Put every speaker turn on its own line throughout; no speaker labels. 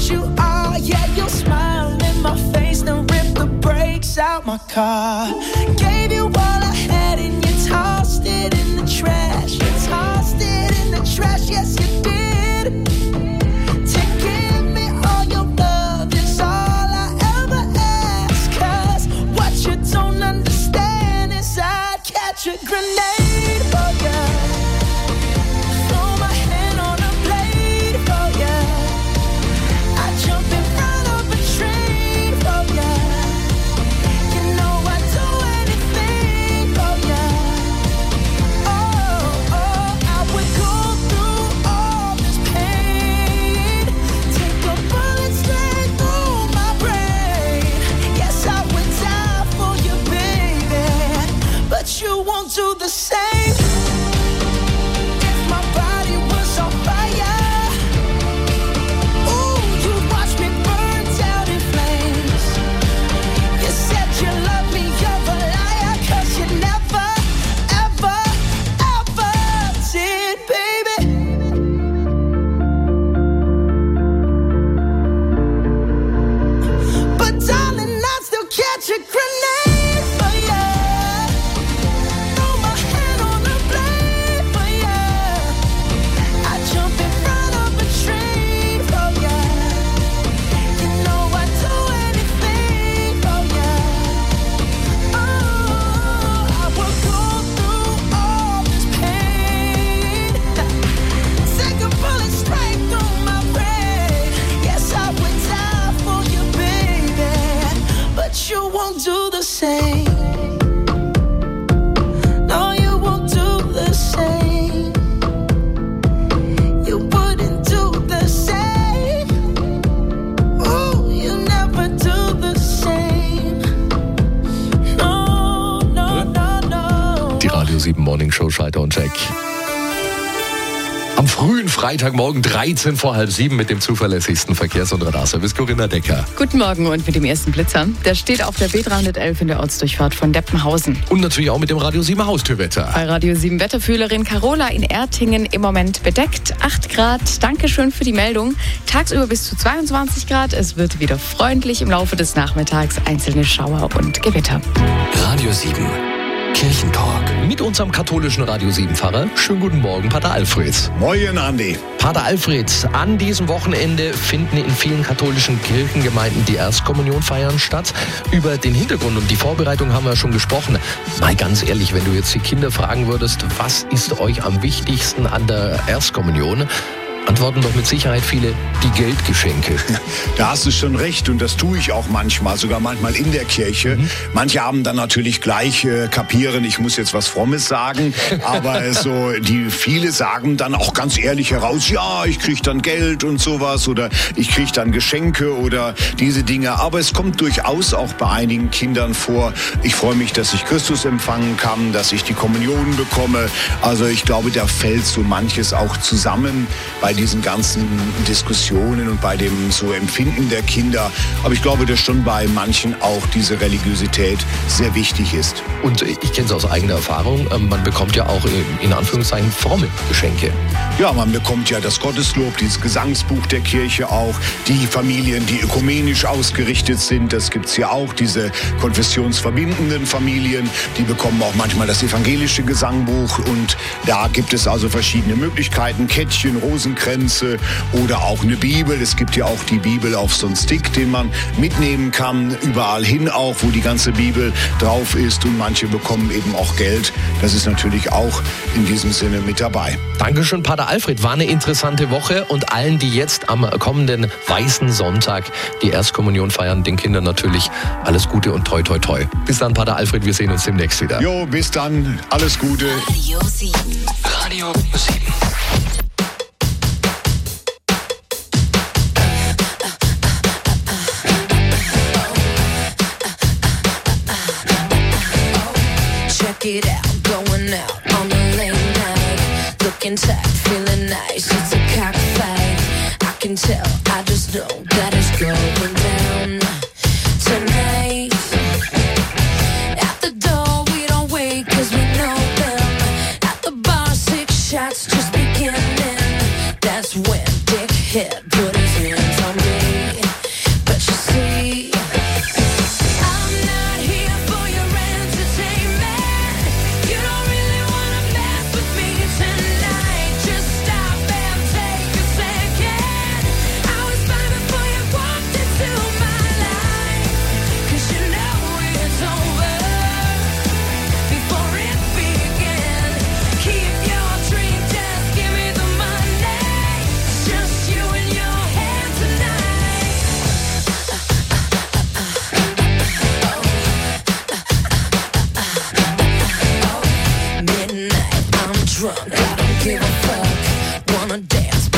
you are. Yeah, you'll smile in my face, then rip the brakes out my car. Gave you all I had and you tossed it in the trash. You tossed it in the trash, yes you did. To give me all your love is all I ever ask. 'Cause what you don't understand is I'd catch a grenade for ya. Throw my hand on a blade for ya. I'd jump in front of a train for ya. You know I'd do anything for ya. Oh, I would go through all this pain. Take a bullet straight through my brain. Yes, I would die for you, baby. But you won't do the same. If my body was on fire, ooh, you'd watch me burn down in flames. You said you love me, you're a liar, 'cause you never, ever, ever did, baby. But darling, I'd still catch a grenade for ya. Throw my hand on a blade for ya. I'd jump in front of a train for ya. You know I'd do anything for ya. Oh, I would go through all this pain. Take a bullet straight through my brain. Yes, I would die for you, baby. But you won't do the same. No, you won't do the same. You wouldn't do the same. Oh, you never do the same. No, no, no, no.
Die Radio 7 Morning Show, Scheiter und Jack. Am frühen Freitagmorgen 13 vor halb 7 mit dem zuverlässigsten Verkehrs- und Radarservice Corinna Decker.
Guten Morgen und mit dem ersten Blitzer. Der steht auf der B311 in der Ortsdurchfahrt von Deppenhausen.
Und natürlich auch mit dem Radio 7 Haustürwetter.
Bei Radio 7 Wetterfühlerin Carola in Ertingen im Moment bedeckt. 8 Grad. Dankeschön für die Meldung. Tagsüber bis zu 22 Grad. Es wird wieder freundlich im Laufe des Nachmittags. Einzelne Schauer und Gewitter.
Radio 7 Kirchentalk.
Mit unserem katholischen Radio 7 Pfarrer. Schönen guten Morgen, Pater Alfred.
Moin, Andi.
Pater Alfred, an diesem Wochenende finden in vielen katholischen Kirchengemeinden die Erstkommunionfeiern statt. Über den Hintergrund und die Vorbereitung haben wir schon gesprochen. Mal ganz ehrlich, wenn du jetzt die Kinder fragen würdest, was ist euch am wichtigsten an der Erstkommunion? Antworten doch mit Sicherheit viele, die Geldgeschenke.
Da hast du schon recht und das tue ich auch manchmal, sogar manchmal in der Kirche. Manche haben dann natürlich gleich kapieren, ich muss jetzt was Frommes sagen, aber viele sagen dann auch ganz ehrlich heraus, ja, ich kriege dann Geld und sowas oder ich kriege dann Geschenke oder diese Dinge. Aber es kommt durchaus auch bei einigen Kindern vor, ich freue mich, dass ich Christus empfangen kann, dass ich die Kommunion bekomme. Also ich glaube, da fällt so manches auch zusammen bei diesen ganzen Diskussionen und bei dem so Empfinden der Kinder. Aber ich glaube, dass schon bei manchen auch diese Religiosität sehr wichtig ist.
Und ich kenne es aus eigener Erfahrung, man bekommt ja auch in Anführungszeichen fromme Geschenke.
Ja, man bekommt ja das Gotteslob, dieses Gesangsbuch der Kirche auch, die Familien, die ökumenisch ausgerichtet sind, das gibt's ja auch, diese konfessionsverbindenden Familien, die bekommen auch manchmal das evangelische Gesangbuch und da gibt es also verschiedene Möglichkeiten, Kettchen, Rosenkränze oder auch eine Bibel. Es gibt ja auch die Bibel auf so einen Stick, den man mitnehmen kann, überall hin auch, wo die ganze Bibel drauf ist und manche bekommen eben auch Geld. Das ist natürlich auch in diesem Sinne mit dabei.
Dankeschön, Pater Alfred. War eine interessante Woche und allen, die jetzt am kommenden Weißen Sonntag die Erstkommunion feiern, den Kindern natürlich alles Gute und toi toi toi. Bis dann, Pater Alfred, wir sehen uns demnächst wieder.
Jo, bis dann. Alles Gute.
Radio 7. Radio 7.
Check it out, going out on a late night, looking tight, feeling nice, it's a cockfight. I can tell, I just know that it's going down tonight. At the door we don't wait 'cause we know them. At the bar 6 shots just beginning. That's when Dickhead put his hands on me.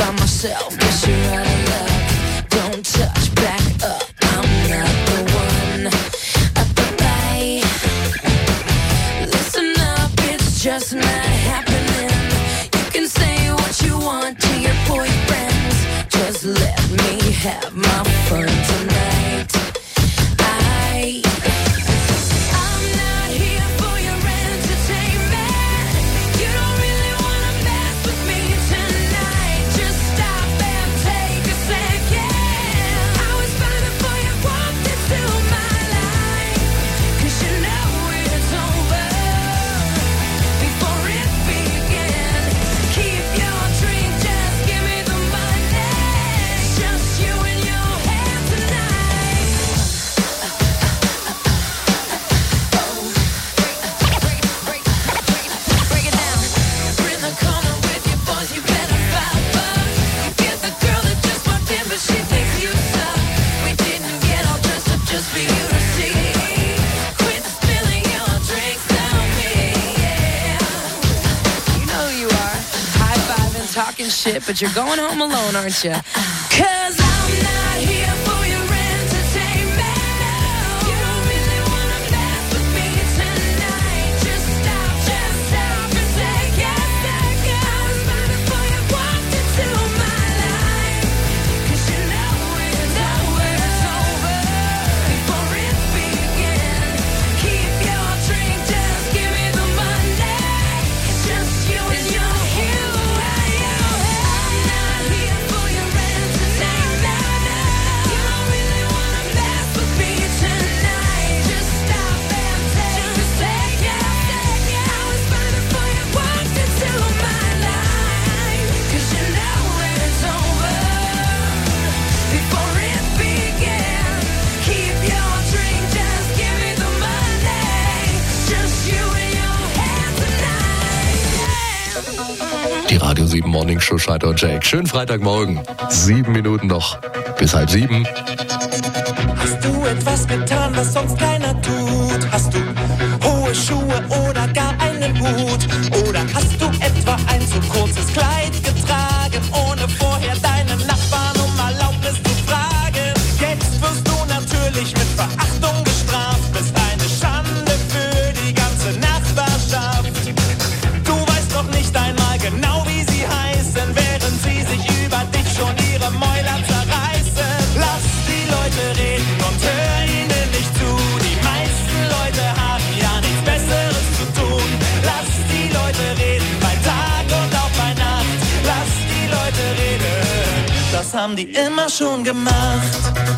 by myself, guess you're out of luck. Don't touch, back up, I'm not the one. Bye. Listen up, it's just not happening. You can say what you want to your boyfriends. Just let me have my fun tonight. I'm not here for your entertainment. You don't really wanna mess with me tonight. Just stop and take a second. I was fine before you walked into my life. 'Cause you know it's over before it began. Keep your drink, just give me the money. Just you and your hand tonight. Break it down. We're in the corner with your boys, you better vibe up. You get the girl that just walked in, but she thinks you suck. We didn't get all dressed up just for you to see. Quit spilling your drinks on me, yeah. You know who you are. High-fiving, talking shit, but you're going home alone, aren't you? 'Cause I'm not here for your entertainment. You don't really wanna mess with me tonight. Just stop and take a second. I was fine before you walked into my life. 'Cause you know it's over before it began. Keep your drink, just give me the money. It's just you and your hue. I'm not here for your entertainment. You don't really wanna mess with me tonight. Just stop and take a second. I was fine before you walked into my life. 'Cause you know it's over before it began. Keep your drink, just give me the money. Just you and your hand tonight.
Die Radio 7 Morning Show, Schneider und Jake. Schönen Freitagmorgen. 7 Minuten noch bis 6:30.
Hast du etwas getan, was sonst keiner tut? Hast du hohe Schuhe oder gar einen Hut? Oder hast du etwa ein zu kurzes Kleid getragen, ohne vorher deinen Nachbarn um Erlaubnis zu fragen? Jetzt wirst du natürlich mit Verachtung bestraft, bist eine Schande für die ganze Nachbarschaft. Du weißt doch nicht einmal genau, wie sie heißen, während sie sich über dich schon ihre Mäuler zerreißen. Lass die Leute reden und hör ihnen nicht zu. Die meisten Leute haben ja nichts Besseres zu tun. Lass die Leute reden bei Tag und auch bei Nacht. Lass die Leute reden, das haben die immer schon gemacht.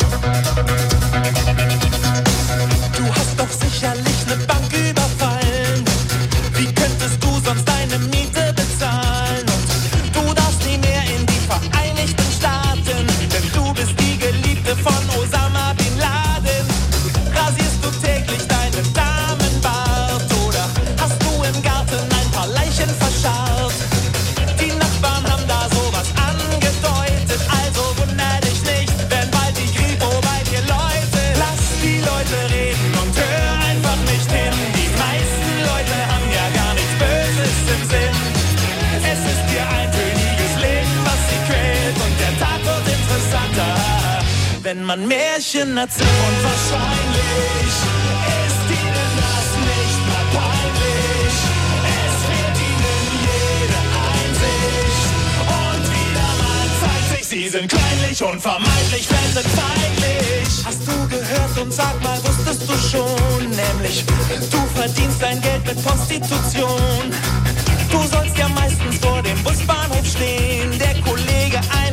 Du hast doch sicherlich eine Bank überfallen. Wie könntest du sonst deine Miete bezahlen? Und du darfst nie mehr in die Vereinigten Staaten, denn du bist die Geliebte von Osama Bin Laden. Rasierst du täglich deinen Damenbart oder hast du im Garten ein paar Leichen verscharrt? Die Nachbarn haben da sowas angedeutet, also wunder dich nicht, wenn bald die Kripo bei dir läutet. Lass die Leute reden und hör einfach nicht hin. Die meisten Leute haben ja gar nichts Böses im Sinn. Es ist ihr eintöniges Leben, was sie quält, und der Tag wird interessanter, wenn man Märchen erzählt. Und wahrscheinlich ist ihnen das nicht mal peinlich. Es fehlt ihnen jede Einsicht. Und wieder mal zeigt sich, sie sind kleinlich und vermeintlich fremdenfeindlich. Hast du gehört und sag mal, wusstest du schon? Nämlich, du verdienst dein Geld mit Prostitution. Du sollst ja meistens vor dem Busbahnhof stehen, der Kollege